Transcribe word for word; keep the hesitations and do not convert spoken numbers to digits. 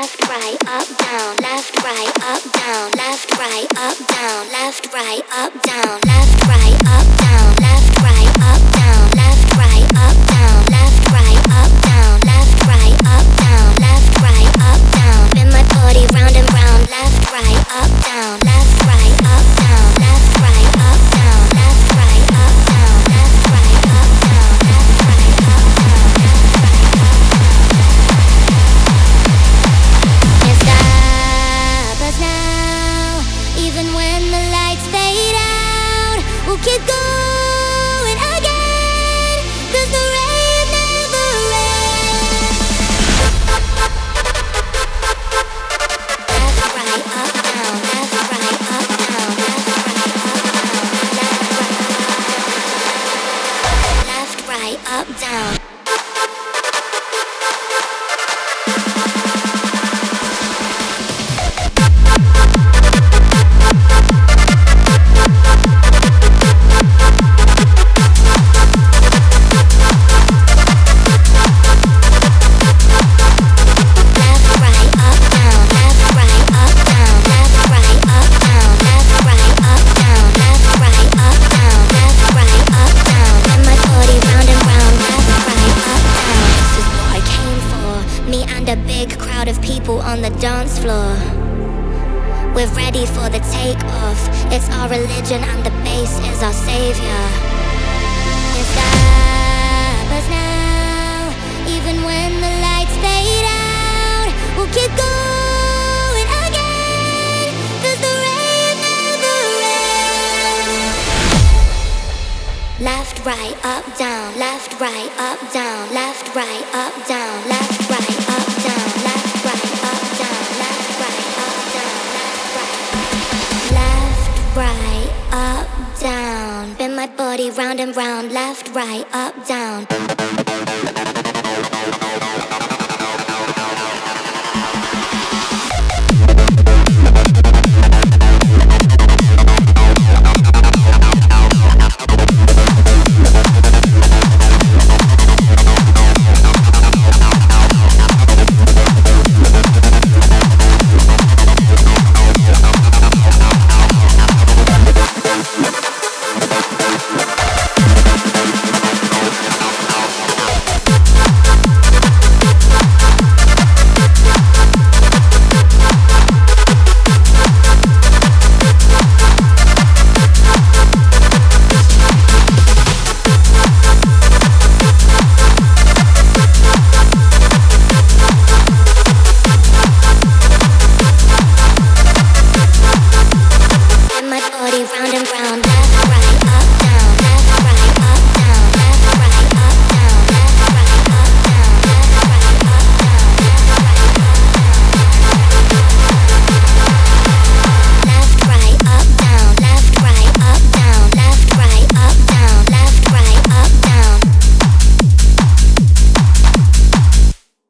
left, right, up, down, left, right, up, down, left, right, up, down, left, right, up, down, left, right, up, down, left, right, up, down, left, right, up, down, left, right, up, down, left, right, up, down, left, right, up, down. Spin my body round and round, left, right, up, down, left, right, up, down, left, right, up, down, left, right, up, down, left, right, up, down, left, right, up, down, left, right, up, down. Can't stop us now, even when the lights fade out. We'll keep going again, 'cause the rave never ends. Left, right, up, down, left, right, up, down, left, right, up, down, left, right, left, right, up, down. On the dance floor, we're ready for the takeoff. It's our religion and the bass is our savior. Can't stop us now, even when the lights fade out. We'll keep going again, 'cause the rave never ends. Left, right, up, down, left, right, up, down, left, right, up, down, left, right, up, down, left, right, up, down, left, right, up, down, left, right, up, down. Spin my body round and round, left, right, up, down.